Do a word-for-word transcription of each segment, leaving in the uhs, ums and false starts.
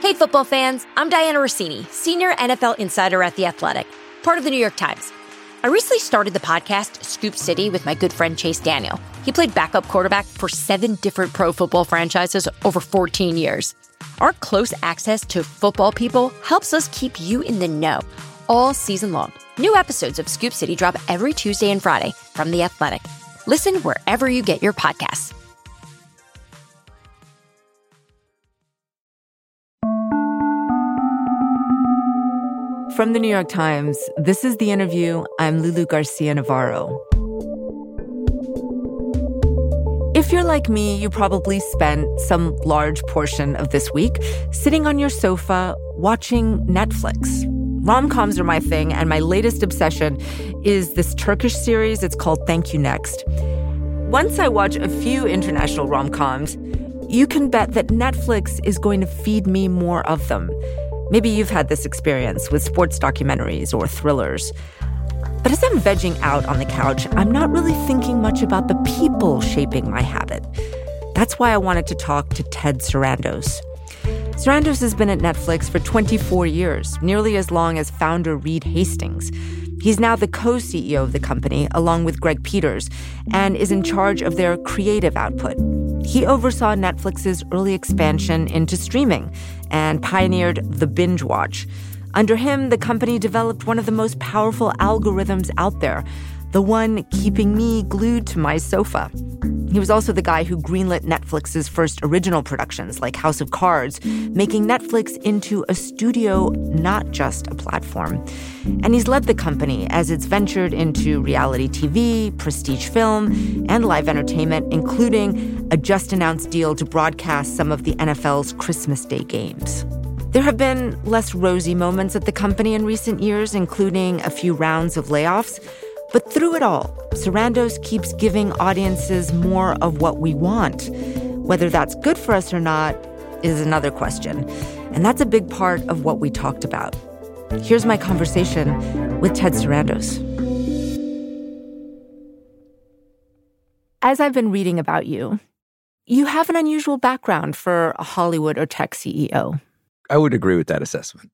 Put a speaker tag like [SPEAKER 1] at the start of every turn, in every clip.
[SPEAKER 1] Hey, football fans, I'm Diana Rossini, senior N F L insider at The Athletic, part of the New York Times. I recently started the podcast Scoop City with my good friend Chase Daniel. He played backup quarterback for seven different pro football franchises over fourteen years. Our close access to football people helps us keep you in the know all season long. New episodes of Scoop City drop every Tuesday and Friday from The Athletic. Listen wherever you get your podcasts.
[SPEAKER 2] From the New York Times, this is The Interview. I'm Lulu Garcia-Navarro. If you're like me, you probably spent some large portion of this week sitting on your sofa watching Netflix. Rom-coms are my thing, and my latest obsession is this Turkish series. It's called Thank You Next. Once I watch a few international rom-coms, you can bet that Netflix is going to feed me more of them. Maybe you've had this experience with sports documentaries or thrillers. But as I'm vegging out on the couch, I'm not really thinking much about the people shaping my habit. That's why I wanted to talk to Ted Sarandos. Sarandos has been at Netflix for twenty-four years, nearly as long as founder Reed Hastings. He's now the co-C E O of the company, along with Greg Peters, and is in charge of their creative output. He oversaw Netflix's early expansion into streaming and pioneered the binge watch. Under him, the company developed one of the most powerful algorithms out there, the one keeping me glued to my sofa. He was also the guy who greenlit Netflix's first original productions, like House of Cards, making Netflix into a studio, not just a platform. And he's led the company as it's ventured into reality T V, prestige film, and live entertainment, including a just-announced deal to broadcast some of the N F L's Christmas Day games. There have been less rosy moments at the company in recent years, including a few rounds of layoffs. But through it all, Sarandos keeps giving audiences more of what we want. Whether that's good for us or not is another question. And that's a big part of what we talked about. Here's my conversation with Ted Sarandos. As I've been reading about you, you have an unusual background for a Hollywood or tech C E O.
[SPEAKER 3] I would agree with that assessment.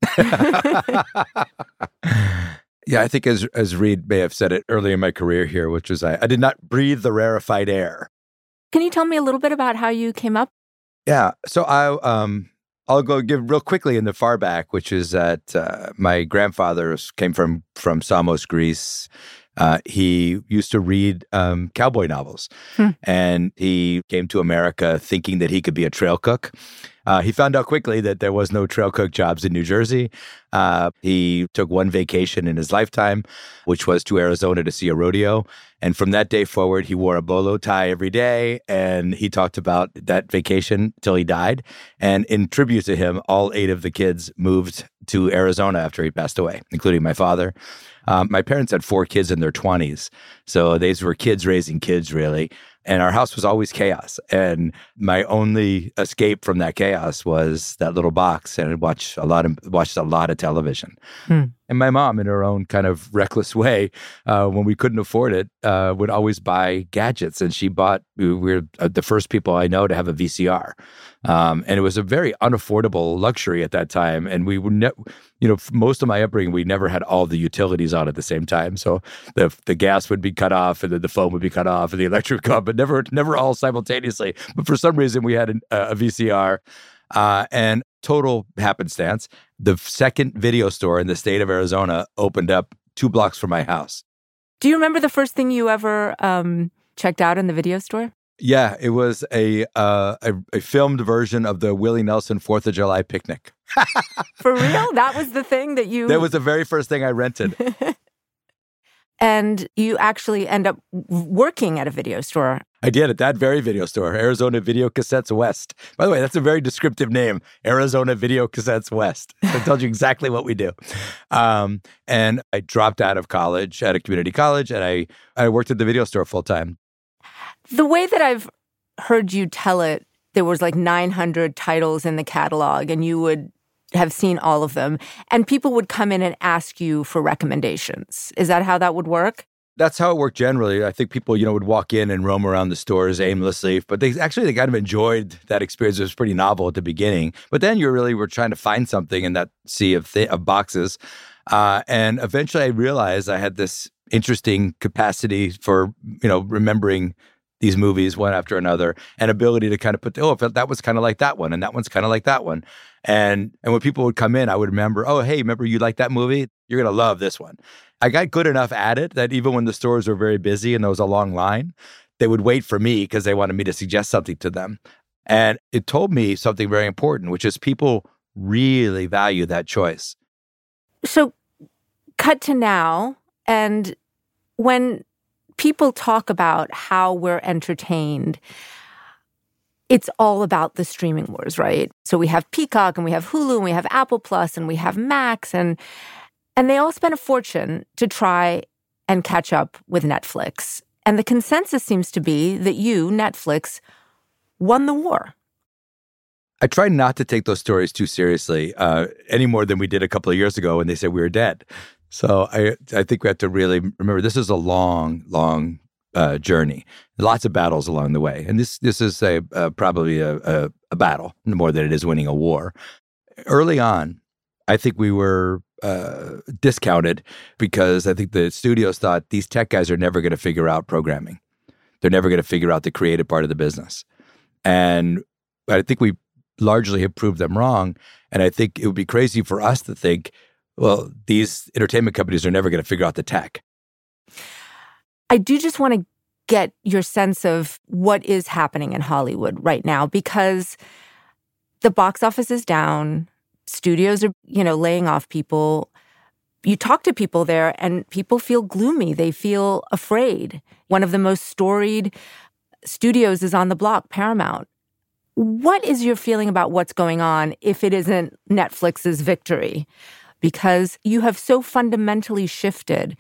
[SPEAKER 3] Yeah, I think as as Reed may have said it early in my career here, which was I, I did not breathe the rarefied air.
[SPEAKER 2] Can you tell me a little bit about how you came up?
[SPEAKER 3] Yeah, so I um I'll go give real quickly in the far back, which is that uh, my grandfather came from from Samos, Greece. Uh, he used to read um, cowboy novels, hmm. and he came to America thinking that he could be a trail cook. Uh, he found out quickly that there was no trail cook jobs in New Jersey. Uh, he took one vacation in his lifetime, which was to Arizona to see a rodeo. And from that day forward, he wore a bolo tie every day, and he talked about that vacation till he died. And in tribute to him, all eight of the kids moved to Arizona after he passed away, including my father. Um, my parents had four kids in their twenties, so these were kids raising kids, really. And our house was always chaos. And my only escape from that chaos was that little box, and I'd watch a lot of watched a lot of television. Hmm. And my mom, in her own kind of reckless way, uh, when we couldn't afford it, uh, would always buy gadgets. And she bought, we were the first people I know to have a V C R. Um, and it was a very unaffordable luxury at that time. And we were, ne- you know, most of my upbringing, we never had all the utilities on at the same time. So the the gas would be cut off, and then the phone would be cut off, and the electric would come up, but never, never all simultaneously. But for some reason, we had an, uh, a V C R. Uh, and total happenstance, the second video store in the state of Arizona opened up two blocks from my house.
[SPEAKER 2] Do you remember the first thing you ever um, checked out in the video store?
[SPEAKER 3] Yeah, it was a, uh, a a filmed version of the Willie Nelson fourth of July picnic.
[SPEAKER 2] For real? That was the thing that you...
[SPEAKER 3] That was the very first thing I rented.
[SPEAKER 2] And you actually end up working at a video store.
[SPEAKER 3] I did, at that very video store, Arizona Video Cassettes West. By the way, that's a very descriptive name, Arizona Video Cassettes West. It tells you exactly what we do. Um, and I dropped out of college at a community college, and I, I worked at the video store full time.
[SPEAKER 2] The way that I've heard you tell it, there was like nine hundred titles in the catalog, and you would have seen all of them, and people would come in and ask you for recommendations. Is that how that would work?
[SPEAKER 3] That's how it worked generally. I think people, you know, would walk in and roam around the stores aimlessly, but they actually they kind of enjoyed that experience. It was pretty novel at the beginning, but then you really were trying to find something in that sea of th- of boxes, uh, and eventually I realized I had this interesting capacity for, you know, remembering these movies one after another, and ability to kind of put, oh, that was kind of like that one, and that one's kind of like that one. And and when people would come in, I would remember, oh, hey, remember you like that movie? You're going to love this one. I got good enough at it that even when the stores were very busy and there was a long line, they would wait for me because they wanted me to suggest something to them. And it told me something very important, which is people really value that choice.
[SPEAKER 2] So cut to now, and when people talk about how we're entertained, it's all about the streaming wars, right? So we have Peacock and we have Hulu and we have Apple Plus and we have Max, and and they all spend a fortune to try and catch up with Netflix. And the consensus seems to be that you, Netflix, won the war.
[SPEAKER 3] I try not to take those stories too seriously, uh, any more than we did a couple of years ago when they said we were dead. So I I think we have to really remember this is a long, long uh, journey. Lots of battles along the way. And this this is a, uh, probably a, a, a battle more than it is winning a war. Early on, I think we were uh, discounted because I think the studios thought these tech guys are never going to figure out programming. They're never going to figure out the creative part of the business. And I think we largely have proved them wrong. And I think it would be crazy for us to think, well, these entertainment companies are never going to figure out the tech.
[SPEAKER 2] I do just want to get your sense of what is happening in Hollywood right now, because the box office is down. Studios are, you know, laying off people. You talk to people there and people feel gloomy. They feel afraid. One of the most storied studios is on the block, Paramount. What is your feeling about what's going on if it isn't Netflix's victory? Because you have so fundamentally shifted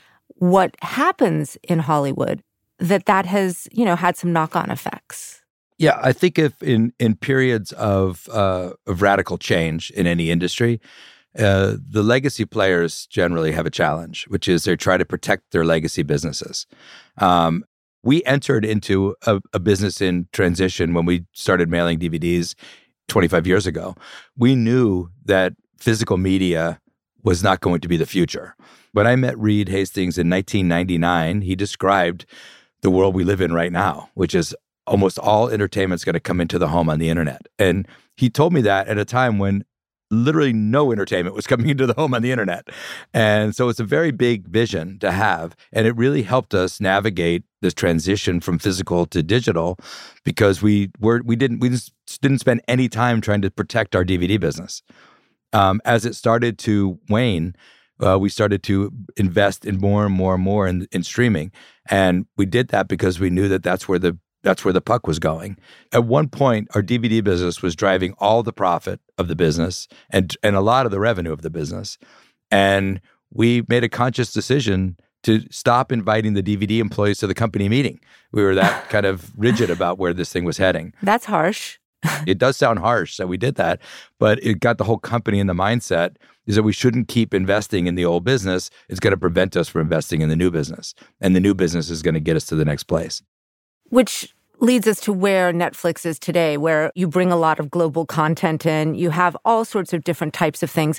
[SPEAKER 2] what happens in Hollywood that that has, you know, had some knock-on effects.
[SPEAKER 3] Yeah, I think if in, in periods of uh, of radical change in any industry, uh, the legacy players generally have a challenge, which is they try to protect their legacy businesses. Um, we entered into a, a business in transition when we started mailing D V Ds twenty-five years ago. We knew that physical media was not going to be the future. When I met Reed Hastings in nineteen ninety-nine, he described the world we live in right now, which is almost all entertainment's going to come into the home on the internet. And he told me that at a time when literally no entertainment was coming into the home on the internet. And so it's a very big vision to have. And it really helped us navigate this transition from physical to digital because we were we didn't we just didn't spend any time trying to protect our D V D business. Um, as it started to wane, uh, we started to invest in more and more and more in, in streaming. And we did that because we knew that that's where the That's where the puck was going. At one point, our D V D business was driving all the profit of the business and and a lot of the revenue of the business. And we made a conscious decision to stop inviting the D V D employees to the company meeting. We were that kind of rigid about where this thing was heading.
[SPEAKER 2] That's harsh.
[SPEAKER 3] It does sound harsh that we did that, but it got the whole company in the mindset is that we shouldn't keep investing in the old business. It's going to prevent us from investing in the new business. And the new business is going to get us to the next place.
[SPEAKER 2] Which leads us to where Netflix is today, where you bring a lot of global content in. You have all sorts of different types of things.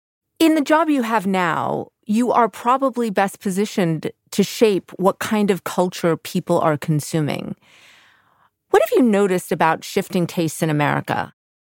[SPEAKER 2] In the job you have now, you are probably best positioned to shape what kind of culture people are consuming. What have you noticed about shifting tastes in America?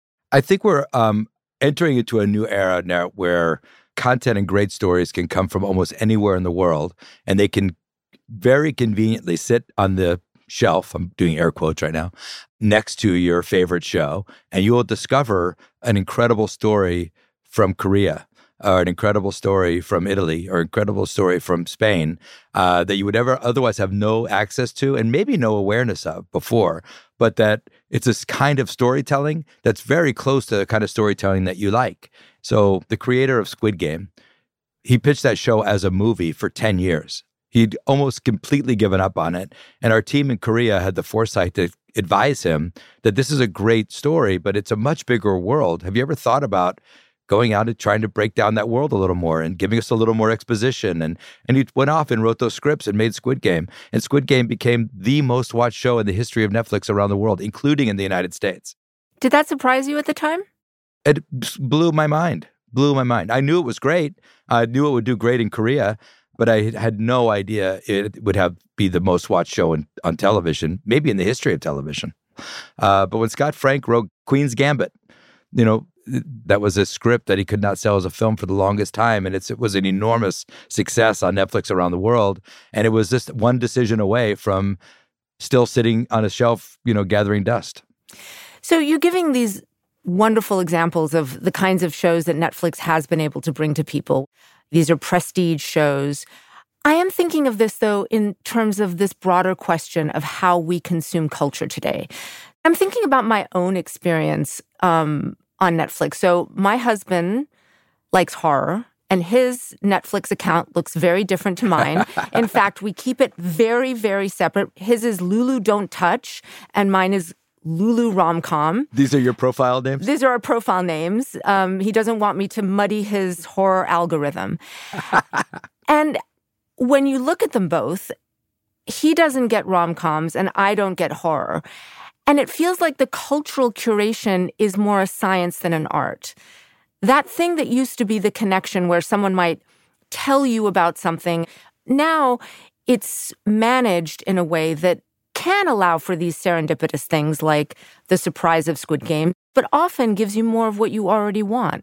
[SPEAKER 3] I think we're um, entering into a new era now where content and great stories can come from almost anywhere in the world, and they can very conveniently sit on the shelf, I'm doing air quotes right now, next to your favorite show, and you will discover an incredible story from Korea, or an incredible story from Italy, or an incredible story from Spain uh, that you would ever otherwise have no access to and maybe no awareness of before, but that it's this kind of storytelling that's very close to the kind of storytelling that you like. So the creator of Squid Game, he pitched that show as a movie for ten years. He'd almost completely given up on it. And our team in Korea had the foresight to advise him that this is a great story, but it's a much bigger world. Have you ever thought about going out and trying to break down that world a little more and giving us a little more exposition. And and he went off and wrote those scripts and made Squid Game. And Squid Game became the most watched show in the history of Netflix around the world, including in the United States.
[SPEAKER 2] Did that surprise you at the time?
[SPEAKER 3] It blew my mind, blew my mind. I knew it was great. I knew it would do great in Korea, but I had no idea it would have be the most watched show in, on television, maybe in the history of television. Uh, but when Scott Frank wrote Queen's Gambit, you know, that was a script that he could not sell as a film for the longest time. And it's, it was an enormous success on Netflix around the world. And it was just one decision away from still sitting on a shelf, you know, gathering dust.
[SPEAKER 2] So you're giving these wonderful examples of the kinds of shows that Netflix has been able to bring to people. These are prestige shows. I am thinking of this, though, in terms of this broader question of how we consume culture today. I'm thinking about my own experience um, on Netflix. So my husband likes horror, and his Netflix account looks very different to mine. In fact, we keep it very, very separate. His is Lulu Don't Touch, and mine is Lulu Rom-Com.
[SPEAKER 3] These are your profile names?
[SPEAKER 2] These are our profile names. Um, he doesn't want me to muddy his horror algorithm. And when you look at them both, he doesn't get rom-coms and I don't get horror. And it feels like the cultural curation is more a science than an art. That thing that used to be the connection where someone might tell you about something, now it's managed in a way that can allow for these serendipitous things like the surprise of Squid Game, but often gives you more of what you already want.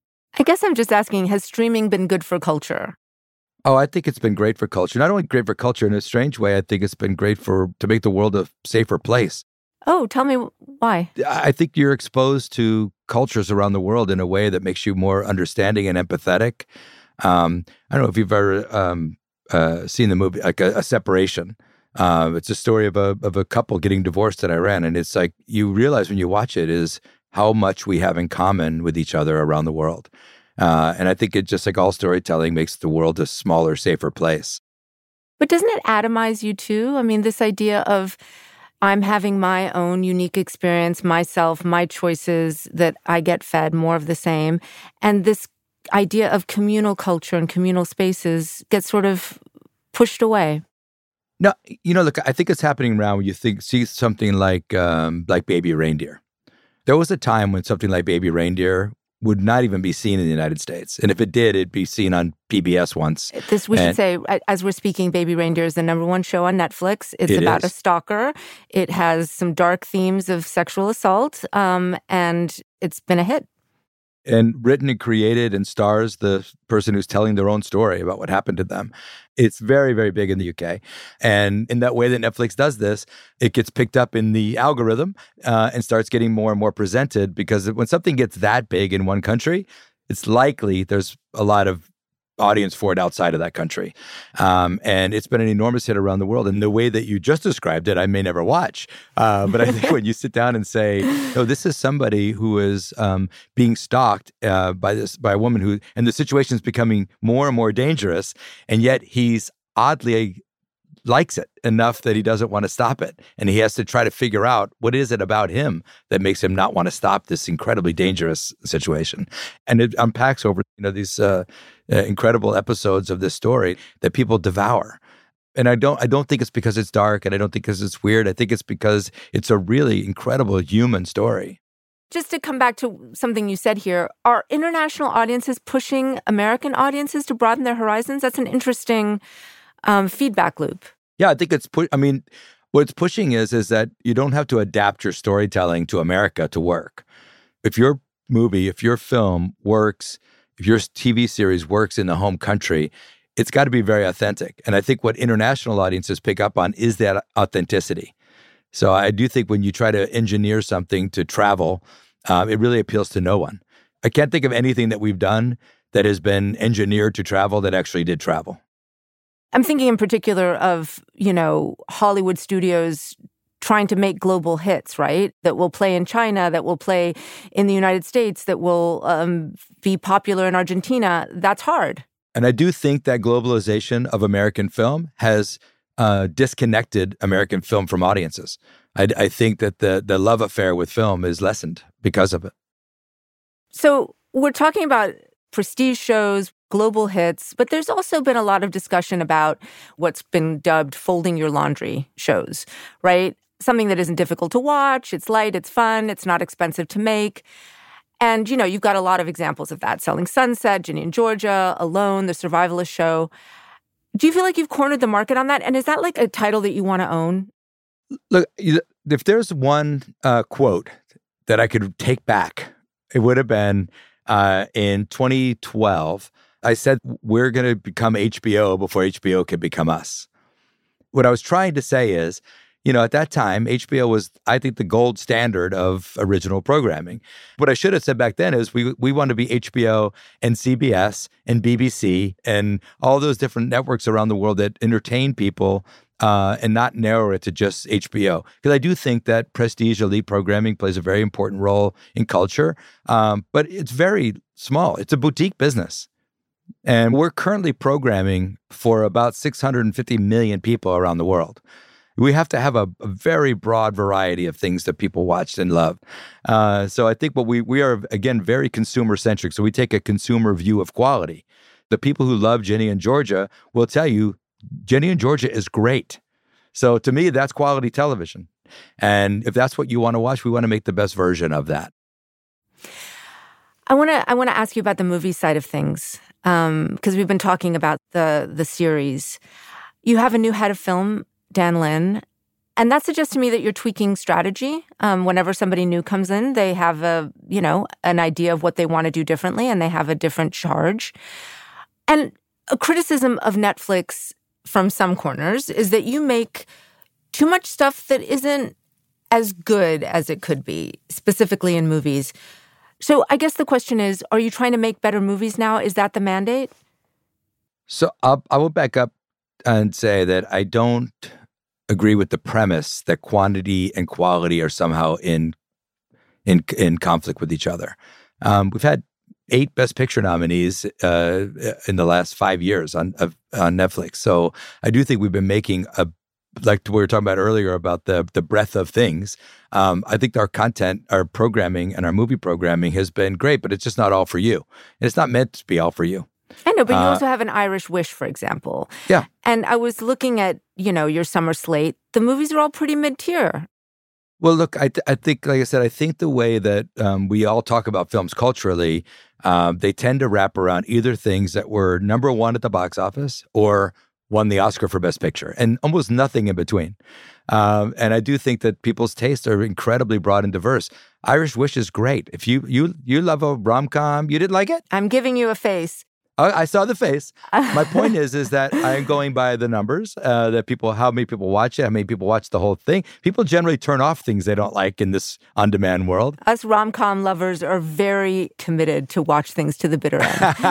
[SPEAKER 2] I guess I'm just asking, has streaming been good for culture?
[SPEAKER 3] Oh, I think it's been great for culture. Not only great for culture in a strange way, I think it's been great for to make the world a safer place.
[SPEAKER 2] Oh, tell me why.
[SPEAKER 3] I think you're exposed to cultures around the world in a way that makes you more understanding and empathetic. Um, I don't know if you've ever um, uh, seen the movie, like a, a Separation. Uh, it's a story of a of a couple getting divorced in Iran, and it's like you realize when you watch it is how much we have in common with each other around the world. Uh, and I think it just like all storytelling makes the world a smaller, safer place.
[SPEAKER 2] But doesn't it atomize you too? I mean, this idea of I'm having my own unique experience, myself, my choices that I get fed more of the same. And this idea of communal culture and communal spaces gets sort of pushed away.
[SPEAKER 3] No, you know, look, I think it's happening around when you think see something like um, like Baby Reindeer. There was a time when something like Baby Reindeer would not even be seen in the United States. And if it did, it'd be seen on P B S once.
[SPEAKER 2] This we
[SPEAKER 3] and,
[SPEAKER 2] should say, as we're speaking, Baby Reindeer is the number one show on Netflix. It's
[SPEAKER 3] it
[SPEAKER 2] about
[SPEAKER 3] is.
[SPEAKER 2] a stalker. It has some dark themes of sexual assault, um, and it's been a hit.
[SPEAKER 3] And written and created and stars the person who's telling their own story about what happened to them. It's very, very big in the U K. And in that way that Netflix does this, it gets picked up in the algorithm uh, and starts getting more and more presented, because when something gets that big in one country, it's likely there's a lot of audience for it outside of that country. Um, and it's been an enormous hit around the world. And the way that you just described it, I may never watch. Uh, but I think when you sit down and say, no, this is somebody who is um, being stalked uh, by this by a woman who, and the situation is becoming more and more dangerous, and yet he's oddly likes it enough that he doesn't want to stop it. And he has to try to figure out what is it about him that makes him not want to stop this incredibly dangerous situation. And it unpacks over, you know, these uh, uh, incredible episodes of this story that people devour. And I don't I don't think it's because it's dark, and I don't think because it's weird. I think it's because it's a really incredible human story.
[SPEAKER 2] Just to come back to something you said here, are international audiences pushing American audiences to broaden their horizons? That's an interesting um, feedback loop.
[SPEAKER 3] Yeah, I think it's, pu- I mean, what it's pushing is, is that you don't have to adapt your storytelling to America to work. If your movie, if your film works, if your T V series works in the home country, it's got to be very authentic. And I think what international audiences pick up on is that authenticity. So I do think when you try to engineer something to travel, um, it really appeals to no one. I can't think of anything that we've done that has been engineered to travel that actually did travel.
[SPEAKER 2] I'm thinking in particular of, you know, Hollywood studios trying to make global hits, right? That will play in China, that will play in the United States, that will um, be popular in Argentina. That's hard.
[SPEAKER 3] And I do think that globalization of American film has uh, disconnected American film from audiences. I, I think that the the love affair with film is lessened because of it.
[SPEAKER 2] So We're talking about prestige shows, global hits, but there's also been a lot of discussion about what's been dubbed folding your laundry shows, right? Something that isn't difficult to watch, it's light, it's fun, it's not expensive to make. And, you know, you've got a lot of examples of that. Selling Sunset, Ginny and Georgia, Alone, The Survivalist Show. Do you feel like you've cornered the market on that? And is that like a title that you want to own?
[SPEAKER 3] Look, if there's one uh, quote that I could take back, it would have been uh, in twenty twelve, I said, we're going to become H B O before H B O could become us. What I was trying to say is, you know, at that time, H B O was, I think, the gold standard of original programming. What I should have said back then is we we want to be H B O and C B S and B B C and all those different networks around the world that entertain people uh, and not narrow it to just H B O. Because I do think that prestige elite programming plays a very important role in culture, um, but it's very small. It's a boutique business. And we're currently programming for about six hundred fifty million people around the world. We have to have a, a very broad variety of things that people watch and love. Uh, so I think what we we are, again, very consumer-centric. So we take a consumer view of quality. The people who love Ginny and Georgia will tell you, Ginny and Georgia is great. So to me, that's quality television. And if that's what you want to watch, we want to make the best version of that.
[SPEAKER 2] I want to I want to ask you about the movie side of things, because um, we've been talking about the the series. You have a new head of film, Dan Lin, and that suggests to me that you're tweaking strategy. Um, whenever somebody new comes in, they have a, you know, an idea of what they want to do differently, and they have a different charge. And a criticism of Netflix from some corners is that you make too much stuff that isn't as good as it could be, specifically in movies. So I guess the question is, are you trying to make better movies now? Is that the mandate?
[SPEAKER 3] So I'll, I will back up and say that I don't agree with the premise that quantity and quality are somehow in in in conflict with each other. Um, we've had eight Best Picture nominees uh, in the last five years on on Netflix. So I do think we've been making a, like we were talking about earlier about the the breadth of things. Um, I think our content, our programming, and our movie programming has been great, but it's just not all for you. And it's not meant to be all for you.
[SPEAKER 2] I know, but you
[SPEAKER 3] uh,
[SPEAKER 2] also have an Irish Wish, for example.
[SPEAKER 3] Yeah.
[SPEAKER 2] And I was looking at, you know, your summer slate. The movies are all pretty mid-tier.
[SPEAKER 3] Well, look, I, th- I think, like I said, I think the way that um, we all talk about films culturally, um, they tend to wrap around either things that were number one at the box office or won the Oscar for Best Picture, and almost nothing in between. Um, and I do think that people's tastes are incredibly broad and diverse. Irish Wish is great. If you you you love a rom-com, you didn't like it?
[SPEAKER 2] I'm giving you a face.
[SPEAKER 3] I saw the face. My point is, is that I'm going by the numbers, uh, that people, how many people watch it, how many people watch the whole thing. People generally turn off things they don't like in this on-demand world.
[SPEAKER 2] Us rom-com lovers are very committed to watch things to the bitter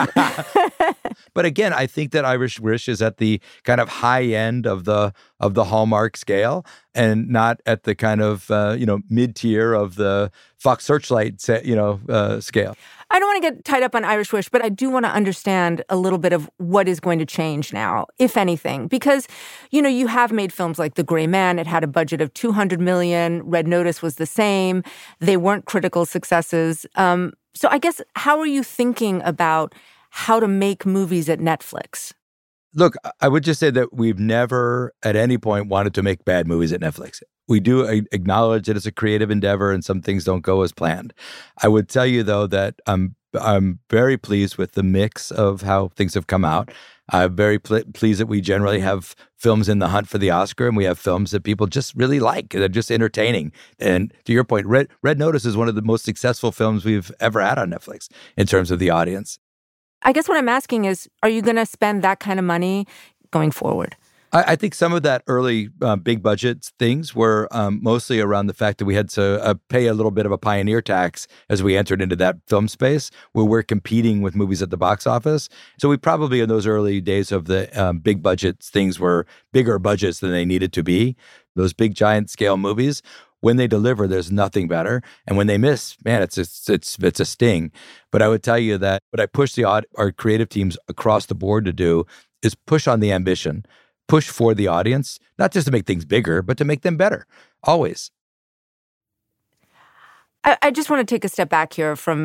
[SPEAKER 2] end.
[SPEAKER 3] But again, I think that Irish Wish is at the kind of high end of the of the Hallmark scale, and not at the kind of uh, you know mid-tier of the Fox Searchlight you know uh, scale.
[SPEAKER 2] I don't want to get tied up on Irish Wish, but I do want to understand a little bit of what is going to change now, if anything. Because, you know, you have made films like The Gray Man. It had a budget of two hundred million dollars. Red Notice was the same. They weren't critical successes. Um, so I guess, how are you thinking about how to make movies at Netflix?
[SPEAKER 3] Look, I would just say that we've never at any point wanted to make bad movies at Netflix. We do acknowledge that it's a creative endeavor and some things don't go as planned. I would tell you, though, that I'm I'm very pleased with the mix of how things have come out. I'm very pl- pleased that we generally have films in the hunt for the Oscar, and we have films that people just really like. They're just entertaining. And to your point, Red, Red Notice is one of the most successful films we've ever had on Netflix in terms of the audience.
[SPEAKER 2] I guess what I'm asking is, are you going to spend that kind of money going forward?
[SPEAKER 3] I, I think some of that early uh, big budget things were um, mostly around the fact that we had to uh, pay a little bit of a pioneer tax as we entered into that film space where we're competing with movies at the box office. So we probably in those early days of the um, big budget things were bigger budgets than they needed to be. Those big giant scale movies, when they deliver, there's nothing better. And when they miss, man, it's it's it's, it's a sting. But I would tell you that what I push the our creative teams across the board to do is push on the ambition. Push for the audience, not just to make things bigger, but to make them better, always.
[SPEAKER 2] I, I just want to take a step back here from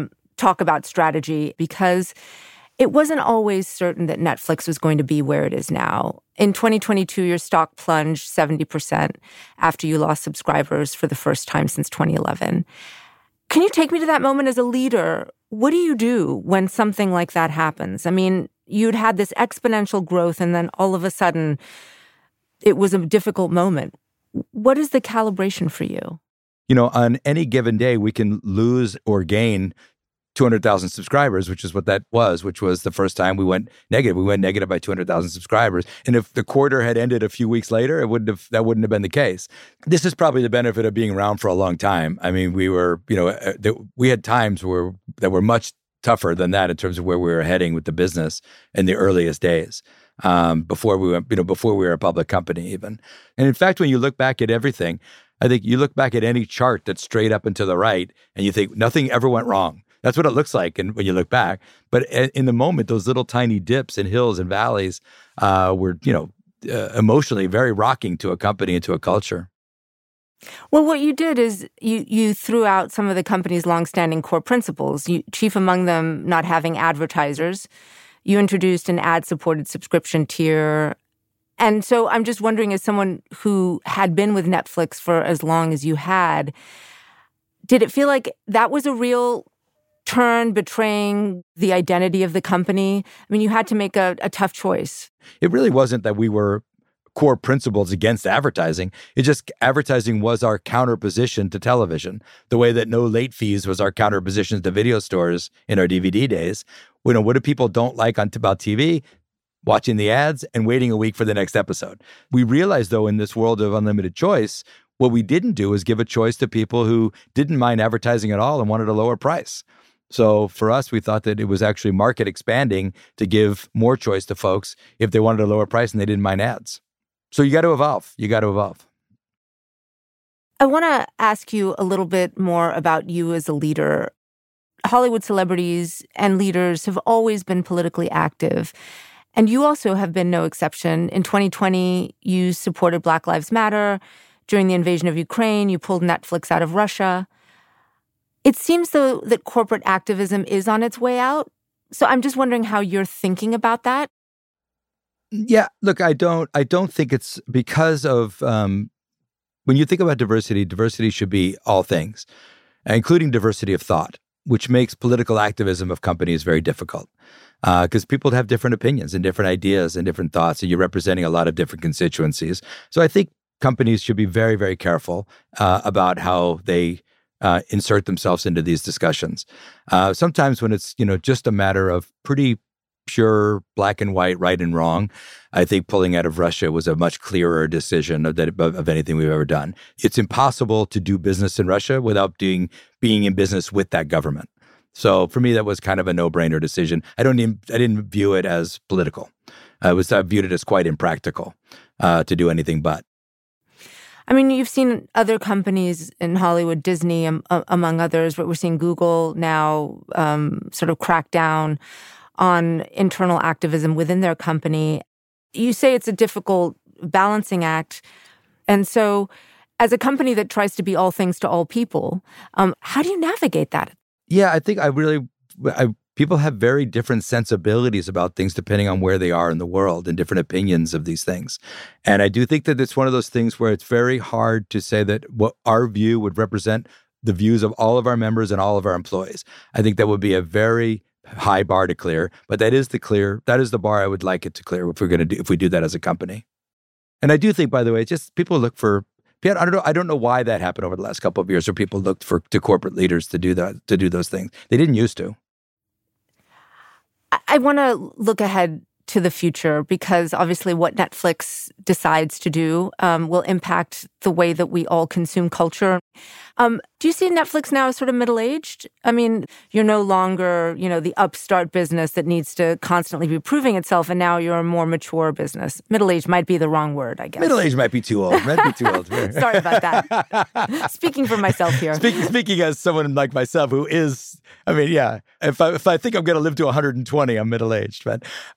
[SPEAKER 2] talk about strategy, because it wasn't always certain that Netflix was going to be where it is now. In twenty twenty-two, your stock plunged seventy percent after you lost subscribers for the first time since twenty eleven. Can you take me to that moment as a leader? What do you do when something like that happens? I mean, you'd had this exponential growth, and then all of a sudden, it was a difficult moment. What is the calibration for you?
[SPEAKER 3] You know, on any given day, we can lose or gain two hundred thousand subscribers, which is what that was, which was the first time we went negative. We went negative by two hundred thousand subscribers. And if the quarter had ended a few weeks later, it wouldn't have, that wouldn't have been the case. This is probably the benefit of being around for a long time. I mean, we were, you know, uh, th- we had times where that were much tougher than that in terms of where we were heading with the business in the earliest days, um, before we went, you know, before we were a public company even. And in fact, when you look back at everything, I think you look back at any chart that's straight up and to the right, and you think nothing ever went wrong. That's what it looks like and when you look back. But in the moment, those little tiny dips and hills and valleys uh, were, you know, uh, emotionally very rocking to a company and to a culture.
[SPEAKER 2] Well, what you did is you you threw out some of the company's longstanding core principles, you, chief among them not having advertisers. You introduced an ad-supported subscription tier. And so I'm just wondering, as someone who had been with Netflix for as long as you had, did it feel like that was a real turn betraying the identity of the company? I mean, you had to make a, a tough choice.
[SPEAKER 3] It really wasn't that we were core principles against advertising. It just, advertising was our counterposition to television, the way that no late fees was our counterposition to video stores in our D V D days. You know, what do people don't like on about T V? Watching the ads and waiting a week for the next episode. We realized, though, in this world of unlimited choice, what we didn't do is give a choice to people who didn't mind advertising at all and wanted a lower price. So for us, we thought that it was actually market expanding to give more choice to folks if they wanted a lower price and they didn't mind ads. So you got to evolve. You got to evolve.
[SPEAKER 2] I want to ask you a little bit more about you as a leader. Hollywood celebrities and leaders have always been politically active, and you also have been no exception. In twenty twenty, you supported Black Lives Matter. During the invasion of Ukraine, you pulled Netflix out of Russia. It seems, though, that corporate activism is on its way out. So I'm just wondering how you're thinking about that.
[SPEAKER 3] Yeah, look, I don't I don't think it's because of, um, when you think about diversity, diversity should be all things, including diversity of thought, which makes political activism of companies very difficult because uh, people have different opinions and different ideas and different thoughts, and you're representing a lot of different constituencies. So I think companies should be very, very careful uh, about how they Uh, insert themselves into these discussions. Uh, sometimes when it's, you know, just a matter of pretty pure black and white, right and wrong, I think pulling out of Russia was a much clearer decision of, that, of anything we've ever done. It's impossible to do business in Russia without doing, being in business with that government. So for me, that was kind of a no-brainer decision. I don't even, I didn't view it as political. I was, I viewed it as quite impractical uh, to do anything but.
[SPEAKER 2] I mean, you've seen other companies in Hollywood, Disney, um, uh, among others, but we're seeing Google now um, sort of crack down on internal activism within their company. You say it's a difficult balancing act. And so as a company that tries to be all things to all people, um, how do you navigate that?
[SPEAKER 3] Yeah, I think I really, I, people have very different sensibilities about things depending on where they are in the world and different opinions of these things. And I do think that it's one of those things where it's very hard to say that what our view would represent the views of all of our members and all of our employees. I think that would be a very high bar to clear, but that is the clear, that is the bar I would like it to clear if we're going to do, if we do that as a company. And I do think, by the way, just people look for, I don't know, I don't know why that happened over the last couple of years where people looked for to corporate leaders to do that, to do those things. They didn't used to.
[SPEAKER 2] I want to look ahead to the future because obviously what Netflix decides to do um, will impact the way that we all consume culture. Um, do you see Netflix now as sort of middle-aged? I mean, you're no longer, you know, the upstart business that needs to constantly be proving itself, and now you're a more mature business. Middle-aged might be the wrong word, I guess.
[SPEAKER 3] Middle-aged might be too old. Might be too old.
[SPEAKER 2] Sorry about that. Speaking for myself here.
[SPEAKER 3] Speaking, speaking as someone like myself who is, I mean, yeah, if I, if I think I'm going to live to one hundred twenty, I'm middle-aged. But uh,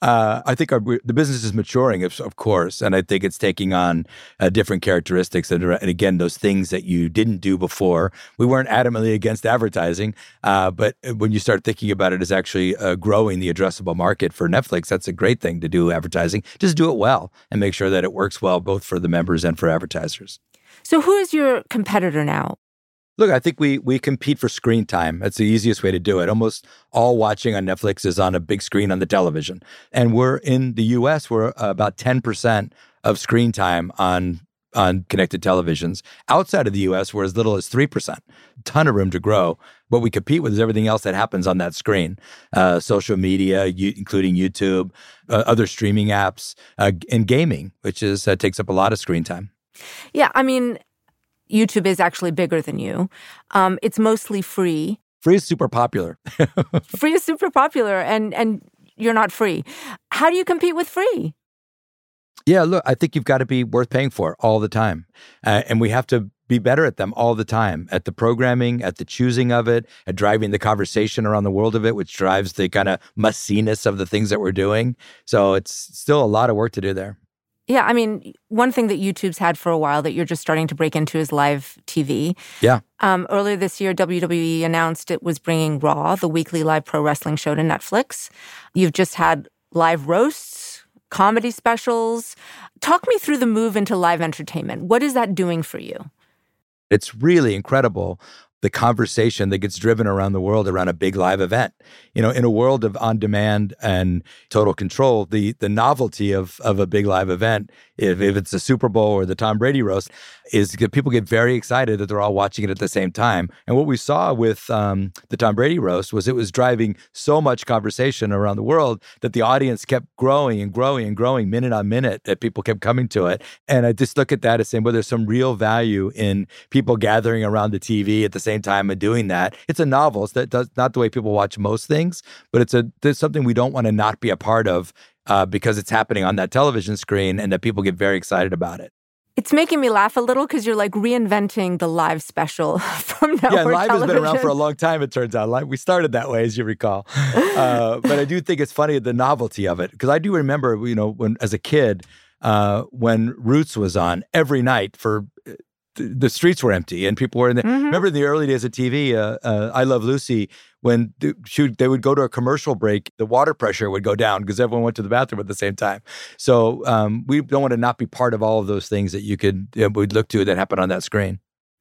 [SPEAKER 3] I think our, the business is maturing, of, of course, and I think it's taking on uh, different characteristics. And, and again, those things that you didn't do before. We weren't adamantly against advertising, uh, but when you start thinking about it as actually uh, growing the addressable market for Netflix, that's a great thing to do advertising. Just do it well and make sure that it works well both for the members and for advertisers.
[SPEAKER 2] So who is your competitor now?
[SPEAKER 3] Look, I think we we compete for screen time. That's the easiest way to do it. Almost all watching on Netflix is on a big screen on the television. And we're in the U S, we're about ten percent of screen time on on connected televisions. Outside of the U S, we're as little as three percent. Ton of room to grow. What we compete with is everything else that happens on that screen. Uh, social media, you, including YouTube, uh, other streaming apps, uh, and gaming, which is uh, takes up a lot of screen time.
[SPEAKER 2] Yeah, I mean, YouTube is actually bigger than you. Um, it's mostly free.
[SPEAKER 3] Free is super popular.
[SPEAKER 2] Free is super popular, and and you're not free. How do you compete with free?
[SPEAKER 3] Yeah, look, I think you've got to be worth paying for all the time. Uh, and we have to be better at them all the time, at the programming, at the choosing of it, at driving the conversation around the world of it, which drives the kind of must-see-ness of the things that we're doing. So it's still a lot of work to do there.
[SPEAKER 2] Yeah, I mean, one thing that YouTube's had for a while that you're just starting to break into is live T V.
[SPEAKER 3] Yeah.
[SPEAKER 2] Um, earlier this year, W W E announced it was bringing Raw, the weekly live pro wrestling show, to Netflix. You've just had live roasts, comedy specials. Talk me through the move into live entertainment. What is that doing for you?
[SPEAKER 3] It's really incredible, the conversation that gets driven around the world around a big live event. You know, in a world of on-demand and total control, the the novelty of of a big live event, if, if it's the Super Bowl or the Tom Brady roast, is that people get very excited that they're all watching it at the same time. And what we saw with um, the Tom Brady roast was it was driving so much conversation around the world that the audience kept growing and growing and growing minute on minute, that people kept coming to it. And I just look at that as saying, well, there's some real value in people gathering around the T V at the same time and doing that. It's a novel. It's that does, not the way people watch most things, but it's a there's something we don't want to not be a part of uh, because it's happening on that television screen and that people get very excited about it.
[SPEAKER 2] It's making me laugh a little because you're like reinventing the live special from network
[SPEAKER 3] Yeah, live
[SPEAKER 2] television.
[SPEAKER 3] has been around for a long time, it turns out. Live, we started that way, as you recall. Uh, but I do think it's funny, the novelty of it. Because I do remember, you know, when as a kid, uh, when Roots was on every night for the streets were empty and people were in there. Mm-hmm. Remember in the early days of T V, uh, uh, I Love Lucy, when the, shoot, they would go to a commercial break, the water pressure would go down because everyone went to the bathroom at the same time. So um, we don't want to not be part of all of those things that you could, you know, we'd look to that happen on that screen.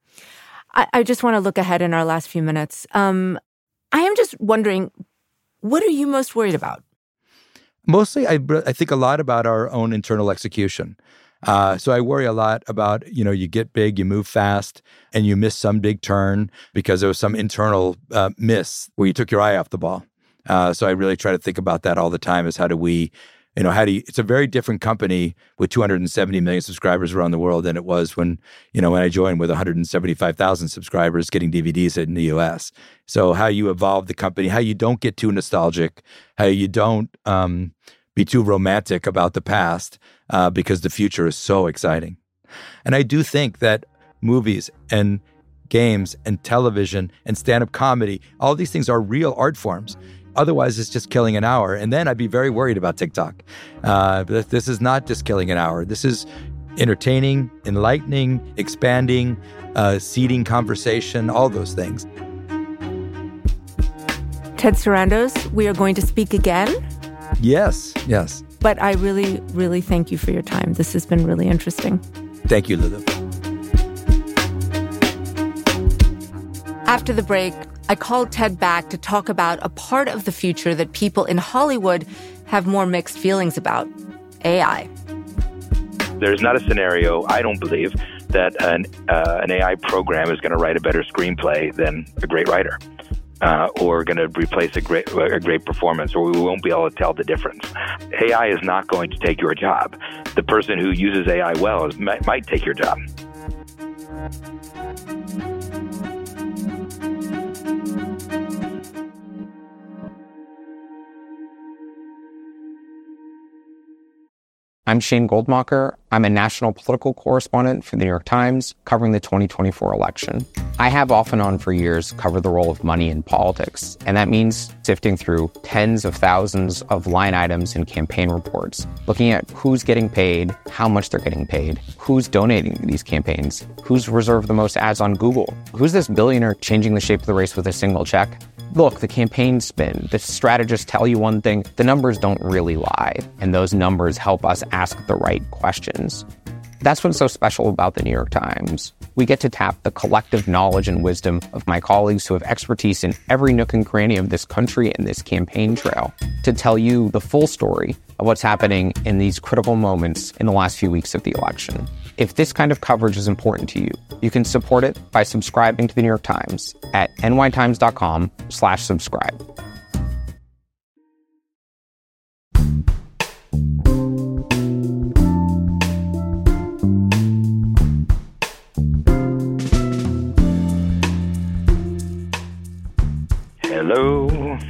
[SPEAKER 2] I, I just want to look ahead in our last few minutes. Um, I am just wondering, what are you most worried about?
[SPEAKER 3] Mostly, I, I think a lot about our own internal execution. Uh, so I worry a lot about, you know, you get big, you move fast, and you miss some big turn because there was some internal uh, miss where you took your eye off the ball. Uh, so I really try to think about that all the time is how do we, you know, how do you, it's a very different company with two hundred seventy million subscribers around the world than it was when, you know, when I joined with one hundred seventy-five thousand subscribers getting D V Ds in the U S. So how you evolve the company, how you don't get too nostalgic, how you don't um, be too romantic about the past, uh, because the future is so exciting. And I do think that movies and games and television and stand-up comedy, all these things are real art forms. Otherwise, it's just killing an hour. And then I'd be very worried about TikTok. Uh, but this is not just killing an hour. This is entertaining, enlightening, expanding, uh, seeding conversation, all those things.
[SPEAKER 2] Ted Sarandos, we are going to speak again.
[SPEAKER 3] Yes, yes.
[SPEAKER 2] But I really, really thank you for your time. This has been really interesting.
[SPEAKER 3] Thank you, Lulu.
[SPEAKER 2] After the break, I called Ted back to talk about a part of the future that people in Hollywood have more mixed feelings about, A I.
[SPEAKER 4] There's not a scenario, I don't believe, that an, uh, an A I program is going to write a better screenplay than a great writer. Uh, or going to replace a great a great performance, or we won't be able to tell the difference. A I is not going to take your job. The person who uses A I well is, might, might take your job.
[SPEAKER 5] I'm Shane Goldmacher. I'm a national political correspondent for the New York Times, covering the twenty twenty-four election. I have off and on for years covered the role of money in politics, and that means sifting through tens of thousands of line items in campaign reports, looking at who's getting paid, how much they're getting paid, who's donating to these campaigns, who's reserved the most ads on Google, who's this billionaire changing the shape of the race with a single check. Look, the campaign spin, the strategists tell you one thing, the numbers don't really lie, and those numbers help us ask the right questions. That's what's so special about the New York Times. We get to tap the collective knowledge and wisdom of my colleagues who have expertise in every nook and cranny of this country and this campaign trail to tell you the full story of what's happening in these critical moments in the last few weeks of the election. If this kind of coverage is important to you, you can support it by subscribing to the New York Times at nytimes.com slash subscribe.
[SPEAKER 4] Hello.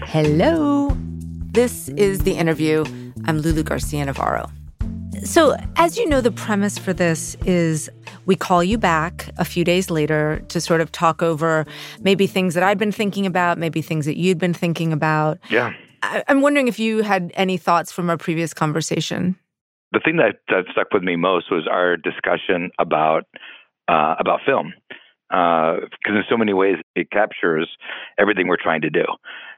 [SPEAKER 2] Hello. This is The Interview. I'm Lulu Garcia-Navarro. So, as you know, the premise for this is we call you back a few days later to sort of talk over maybe things that I'd been thinking about, maybe things that you'd been thinking about.
[SPEAKER 4] Yeah.
[SPEAKER 2] I- I'm wondering if you had any thoughts from our previous conversation.
[SPEAKER 4] The thing that, that stuck with me most was our discussion about uh, about film, because uh, in so many ways it captures everything we're trying to do.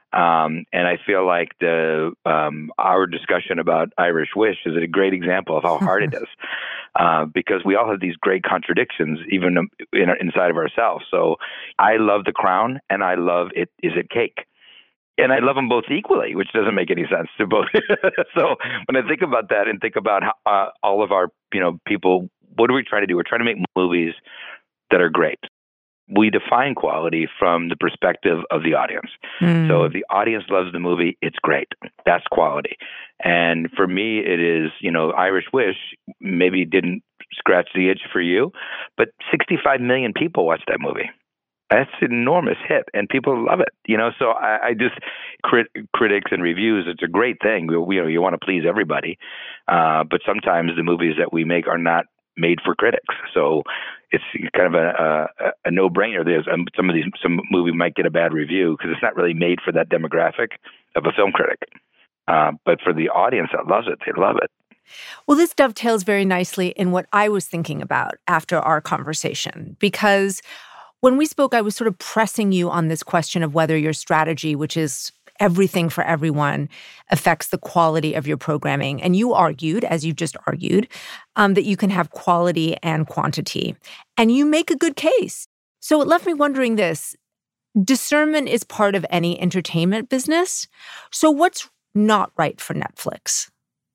[SPEAKER 4] Um, and I feel like the um, our discussion about Irish Wish is a great example of how hard it is, uh, because we all have these great contradictions, even in, inside of ourselves. So I love The Crown, and I love It Is It Cake, and I love them both equally, which doesn't make any sense to both. So when I think about that and think about how, uh, all of our, you know, people, what are we trying to do? We're trying to make movies that are great. We define quality from the perspective of the audience. Mm. So if the audience loves the movie, it's great. That's quality. And for me, it is, you know, Irish Wish maybe didn't scratch the itch for you, but sixty-five million people watched that movie. That's an enormous hit, and people love it. You know, so I, I just crit, critics and reviews. It's a great thing. We, you know, you want to please everybody, uh, but sometimes the movies that we make are not made for critics. So it's kind of a, a, a no-brainer. There's um, some of these, some movie might get a bad review because it's not really made for that demographic of a film critic. Uh, but for the audience that loves it, they love it.
[SPEAKER 2] Well, this dovetails very nicely in what I was thinking about after our conversation, because when we spoke, I was sort of pressing you on this question of whether your strategy, which is everything for everyone, affects the quality of your programming. And you argued, as you just argued, um, that you can have quality and quantity. And you make a good case. So it left me wondering this. Discernment is part of any entertainment business. So what's not right for Netflix?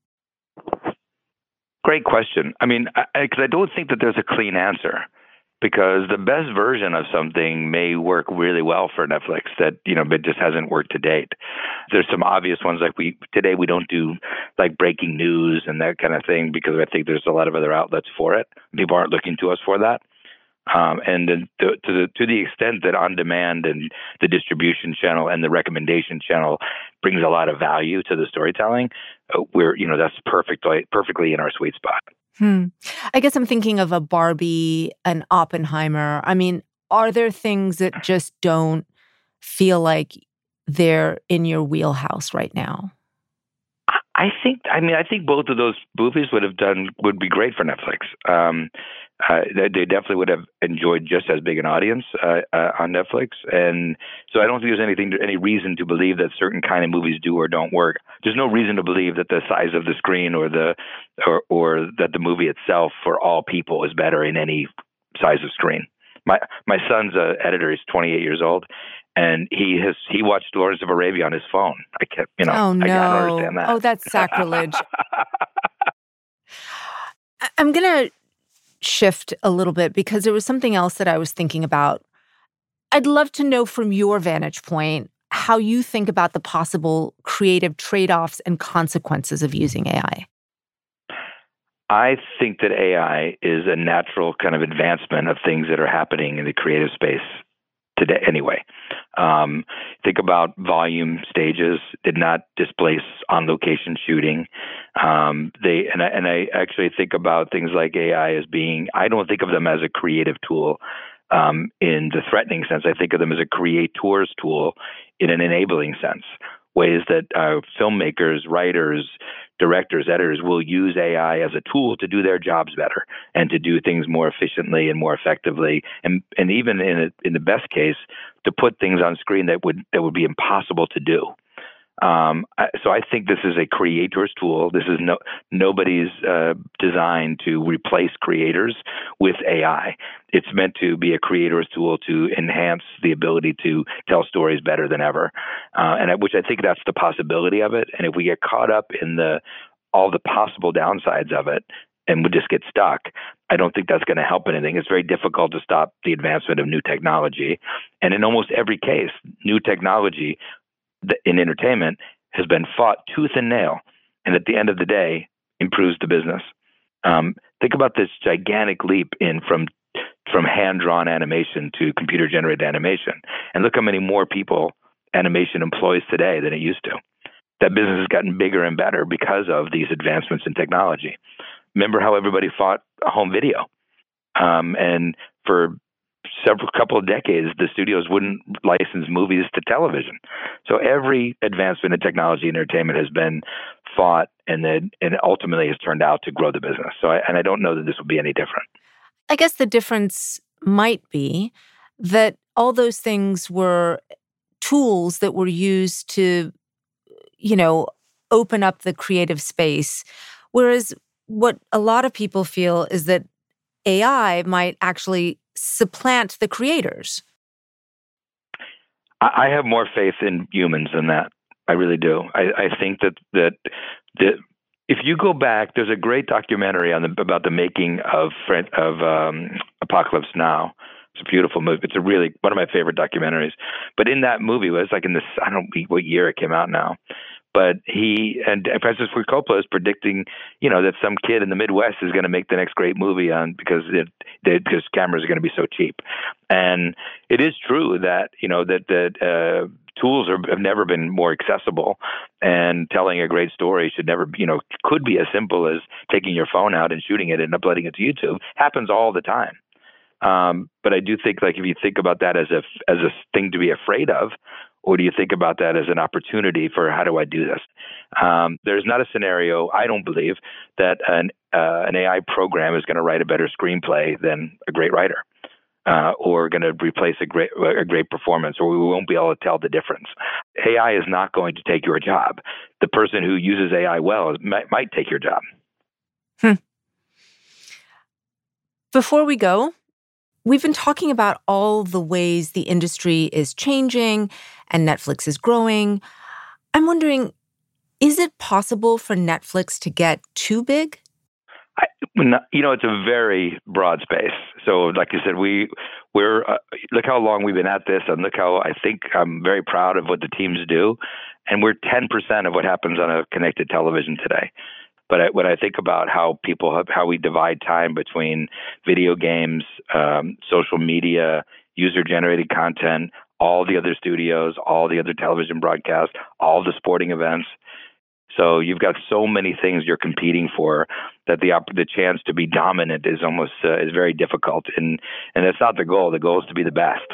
[SPEAKER 4] Great question. I mean, because I, I don't think that there's a clean answer. Because the best version of something may work really well for Netflix that, you know, but just hasn't worked to date. There's some obvious ones like we, today we don't do like breaking news and that kind of thing because I think there's a lot of other outlets for it. People aren't looking to us for that. Um, and then to, to the to the extent that on demand and the distribution channel and the recommendation channel brings a lot of value to the storytelling, uh, we're, you know, that's perfectly, perfectly in our sweet spot.
[SPEAKER 2] Hmm. I guess I'm thinking of a Barbie, an Oppenheimer. I mean, are there things that just don't feel like they're in your wheelhouse right now?
[SPEAKER 4] I think, I mean, I think both of those movies would have done, would be great for Netflix. Um, uh, they, they definitely would have enjoyed just as big an audience uh, uh, on Netflix. And so I don't think there's anything, to, any reason to believe that certain kind of movies do or don't work. There's no reason to believe that the size of the screen or the, or, or that the movie itself for all people is better in any size of screen. My, my son's uh, editor is twenty-eight years old. And he has he watched Lawrence of Arabia on his phone. I can't, you know,
[SPEAKER 2] oh, no.
[SPEAKER 4] I can't understand that.
[SPEAKER 2] Oh, that's sacrilege. I'm going to shift a little bit because there was something else that I was thinking about. I'd love to know from your vantage point how you think about the possible creative trade-offs and consequences of using A I.
[SPEAKER 4] I think that A I is a natural kind of advancement of things that are happening in the creative space today anyway. Um, think about volume stages did not displace on-location shooting. Um, they and I, and I actually think about things like A I as being. I don't think of them as a creative tool um, in the threatening sense. I think of them as a creator's tool in an enabling sense. Ways that uh, filmmakers, writers, directors, editors will use A I as a tool to do their jobs better and to do things more efficiently and more effectively, and and even in a, in the best case, to put things on screen that would that would be impossible to do. Um, so I think this is a creator's tool. This is no nobody's uh, designed to replace creators with A I. It's meant to be a creator's tool to enhance the ability to tell stories better than ever, uh, and I, which I think that's the possibility of it. And if we get caught up in the all the possible downsides of it, and we just get stuck, I don't think that's going to help anything. It's very difficult to stop the advancement of new technology, and in almost every case, new technology in entertainment has been fought tooth and nail, and at the end of the day, improves the business. Um, think about this gigantic leap in from from hand-drawn animation to computer-generated animation, and look how many more people animation employs today than it used to. That business has gotten bigger and better because of these advancements in technology. Remember how everybody fought home video, um, and for several couple of decades, the studios wouldn't license movies to television. So every advancement in technology and entertainment has been fought, and then and ultimately has turned out to grow the business. So, I, and I don't know that this will be any different.
[SPEAKER 2] I guess the difference might be that all those things were tools that were used to, you know, open up the creative space, whereas what a lot of people feel is that A I might actually supplant the creators.
[SPEAKER 4] I have more faith in humans than that. I really do. I, I think that that that if you go back, there's a great documentary on the about the making of of um, Apocalypse Now. It's a beautiful movie. It's a really one of my favorite documentaries. But in that movie, it was like in this, I don't know what year it came out now. But he and Francis Ford Coppola is predicting, you know, that some kid in the Midwest is going to make the next great movie on because it, it because cameras are going to be so cheap. And it is true that you know that that uh, tools are, have never been more accessible, and telling a great story should never, you know, could be as simple as taking your phone out and shooting it and uploading it to YouTube. Happens all the time. Um, but I do think, like, if you think about that as a as a thing to be afraid of, or do you think about that as an opportunity for how do I do this? Um, there's not a scenario, I don't believe, that an uh, an A I program is going to write a better screenplay than a great writer, uh, or going to replace a great a great performance, or we won't be able to tell the difference. A I is not going to take your job. The person who uses A I well might, might take your job.
[SPEAKER 2] Hmm. Before we go, we've been talking about all the ways the industry is changing and Netflix is growing. I'm wondering, is it possible for Netflix to get too big?
[SPEAKER 4] I, you know, it's a very broad space. So, like you said, we we're uh, look how long we've been at this, and look how I think I'm very proud of what the teams do, and we're ten percent of what happens on a connected television today. But I, when I think about how people have, how we divide time between video games, um, social media, user-generated content, all the other studios, all the other television broadcasts, all the sporting events. So you've got so many things you're competing for that the the chance to be dominant is almost uh, is very difficult, and and that's not the goal. The goal is to be the best.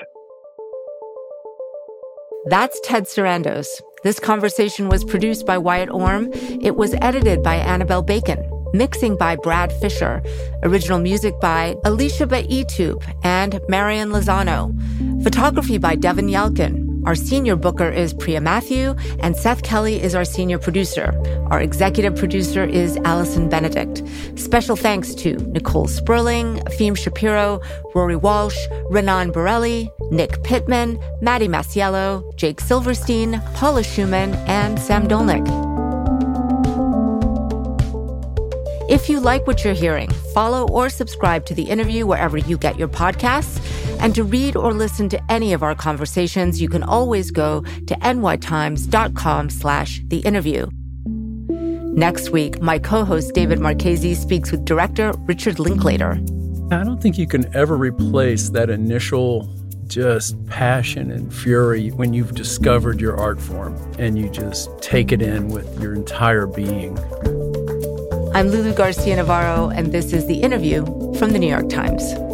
[SPEAKER 2] That's Ted Sarandos. This conversation was produced by Wyatt Orm. It was edited by Annabelle Bacon. Mixing by Brad Fisher. Original music by Alicia Baitub and Marian Lozano. Photography by Devin Yalkin. Our senior booker is Priya Matthew, and Seth Kelly is our senior producer. Our executive producer is Allison Benedict. Special thanks to Nicole Sperling, Afim Shapiro, Rory Walsh, Renan Borelli, Nick Pittman, Maddie Masiello, Jake Silverstein, Paula Schumann, and Sam Dolnick. If you like what you're hearing, follow or subscribe to The Interview wherever you get your podcasts. And to read or listen to any of our conversations, you can always go to nytimes.com slash the interview. Next week, my co-host David Marchese speaks with director Richard Linklater.
[SPEAKER 6] I don't think you can ever replace that initial just passion and fury when you've discovered your art form and you just take it in with your entire being.
[SPEAKER 2] I'm Lulu Garcia-Navarro, and this is The Interview from The New York Times.